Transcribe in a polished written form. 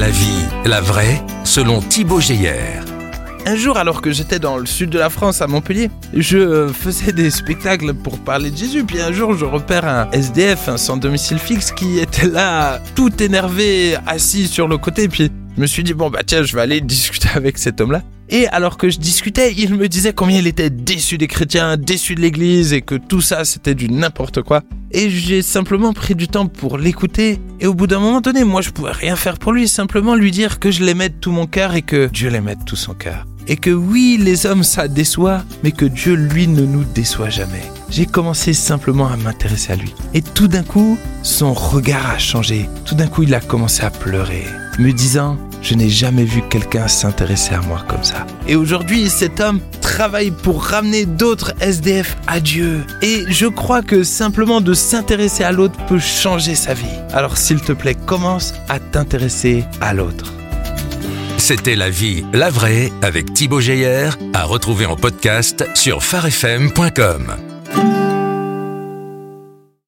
la vie, la vraie, selon Thibaut Geyer. Un jour, alors que j'étais dans le sud de la France, à Montpellier, je faisais des spectacles pour parler de Jésus. Puis un jour, je repère un SDF, un sans domicile fixe, qui était là, tout énervé, assis sur le côté. Puis je me suis dit, tiens, je vais aller discuter avec cet homme-là. Et alors que je discutais, il me disait combien il était déçu des chrétiens, déçu de l'église et que tout ça, c'était du n'importe quoi. Et j'ai simplement pris du temps pour l'écouter. Et au bout d'un moment donné, moi, je pouvais rien faire pour lui, simplement lui dire que je l'aimais de tout mon cœur et que Dieu l'aimait de tout son cœur. Et que oui, les hommes, ça déçoit, mais que Dieu, lui, ne nous déçoit jamais. J'ai commencé simplement à m'intéresser à lui. Et tout d'un coup, son regard a changé. Tout d'un coup, il a commencé à pleurer, me disant « Je n'ai jamais vu quelqu'un s'intéresser à moi comme ça ». Et aujourd'hui, cet homme travaille pour ramener d'autres SDF à Dieu. Et je crois que simplement de s'intéresser à l'autre peut changer sa vie. Alors s'il te plaît, commence à t'intéresser à l'autre. C'était La vie, la vraie avec Thibaut Geyer, à retrouver en podcast sur farfm.com.